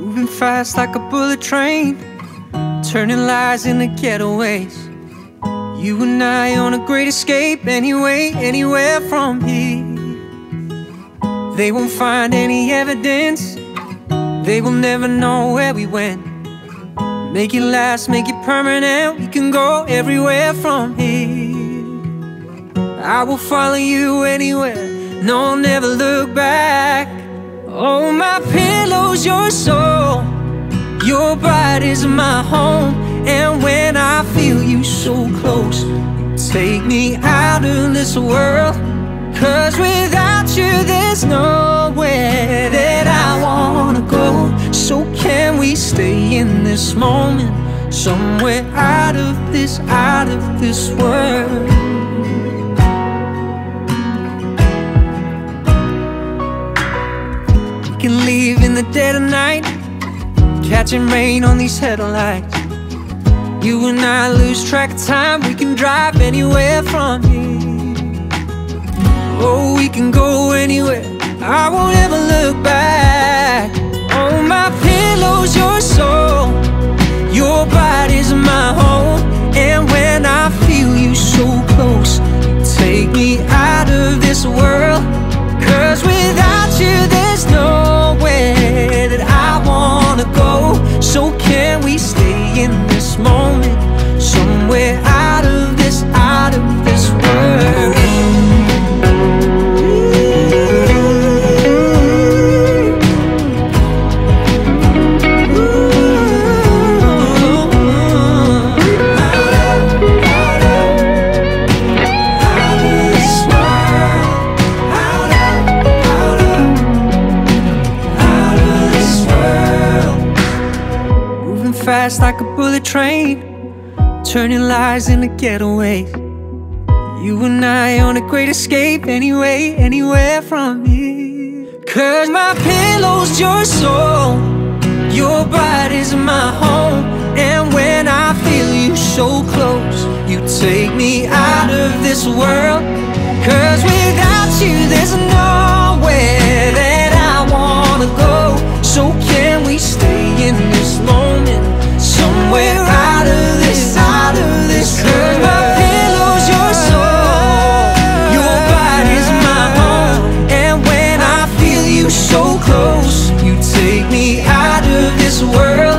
moving fast like a bullet train, turning lies into getaways. You and I on a great escape, anyway, anywhere from here. They won't find any evidence, they will never know where we went. Make it last, make it permanent, we can go everywhere from here. I will follow you anywhere, no, I'll never look back. Oh, my pillow's your soul, your body's my home. And when I feel you so close, you take me out of this world. 'Cause without you there's nowhere that I wanna go. So can we stay in this moment, somewhere out of this world? We can leave in the dead of night, catching rain on these headlights. You and I lose track of time, we can drive anywhere from here. Oh, we can go anywhere, I won't ever look back. Oh, my pillow's your soul, your body's my home. And when I feel you so close, you take me out of this world. 'Cause without you there's nowhere that I wanna go. So can we stay in this moment, somewhere out of this world? Fast like a bullet train, turning lies into getaways. You and I on a great escape, anyway, anywhere from here. 'Cause my pillow's your soul, your body's my home. And when I feel you so close, you take me out of this world. 'Cause without you there's nowhere that I wanna go. So can we stay in this moment, somewhere out of this 'Cause my pillow's your soul, your body's my home. And when I feel you so close, you take me out of this world.